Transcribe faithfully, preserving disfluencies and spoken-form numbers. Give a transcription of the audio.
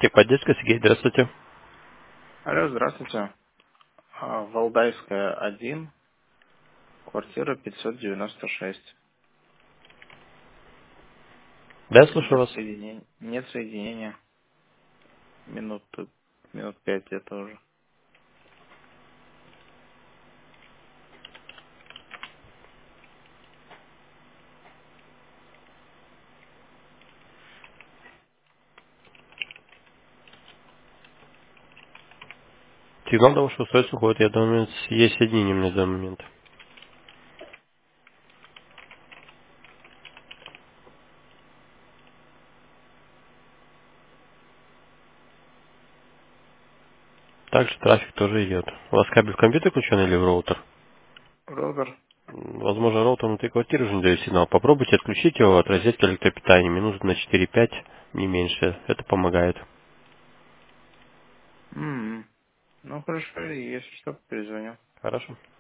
Техподдержка, Сергей, здравствуйте. Алло, здравствуйте. А, Валдайская, один, квартира пятьсот девяносто шесть. Да, я слушаю Нет вас. соединения. Нет соединения. Минут, минут пять где-то уже. Сигнал до вашего устройства уходит, я думаю, с есть соединением на данный момент. Также трафик тоже идет. У вас кабель в компьютер включен или в роутер? Ровер. М, Возможно, роутер внутри квартиры уже не дает сигнал. Попробуйте отключить его от розетки электропитания минут на четыре-пять, не меньше. Это помогает. М. Ну хорошо, если что, перезвоню. Хорошо.